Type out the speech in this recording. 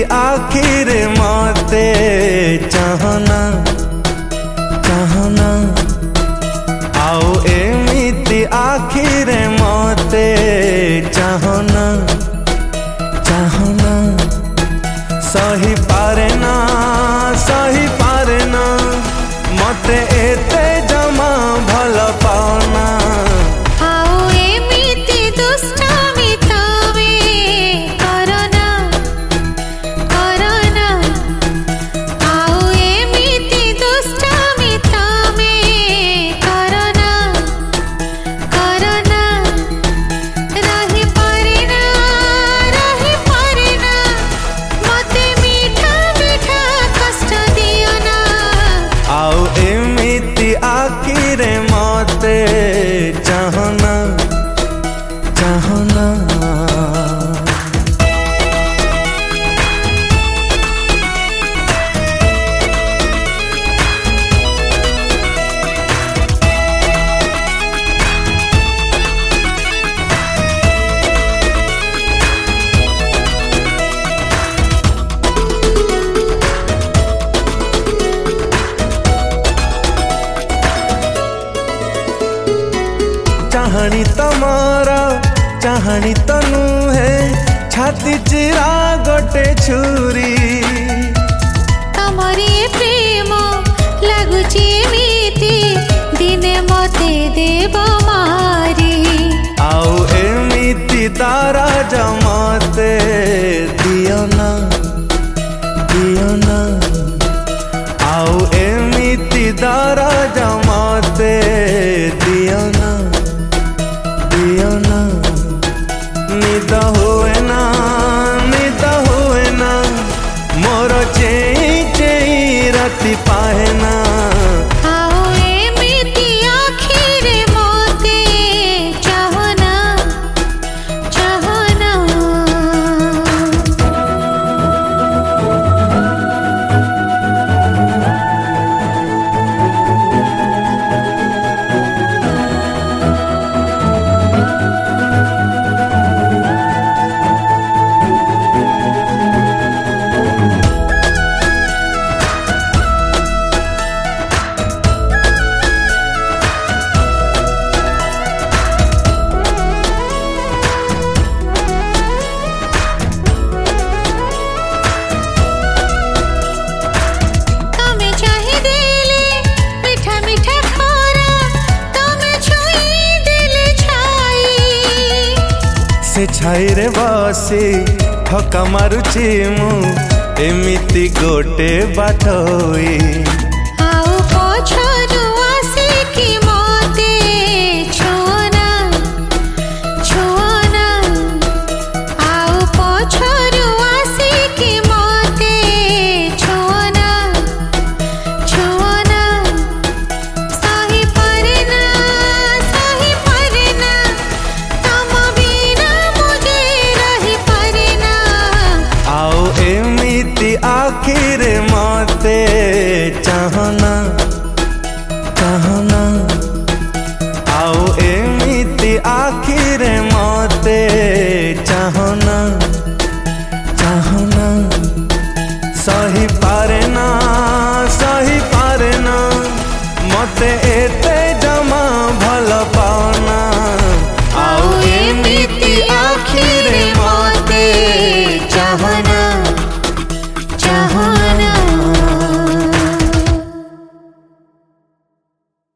आखिर मते चाहना चाहना आओ एमिति आखिर मते चाहना चाहना सही पारे ना मते एते जमा भल पाना आओ एमिति दुष्टामी तमे करना करना आओ एमिति दुष्टामी तमे करना करना रही पारे ना मते मीठा मीठा कष्ट दियो ना आओ एमिति आखिर मते चाहना चाहना चाहनी तमारा चाहनी तनु है छाती चिरा गोटे छुरी तमरी प्रेम लगुची एमिति दिने मते देव मारी आओ एमिति तारा जमाते दियो ना आओ एमिति तारा जमाते दियो ना निद हुए ना मोर चेई चेई राति पाहे ना आओ एमिति आखिर मते चाहना चाहना से छाई रे बसी थका मारुची मु एमिति गोटे बाटोई।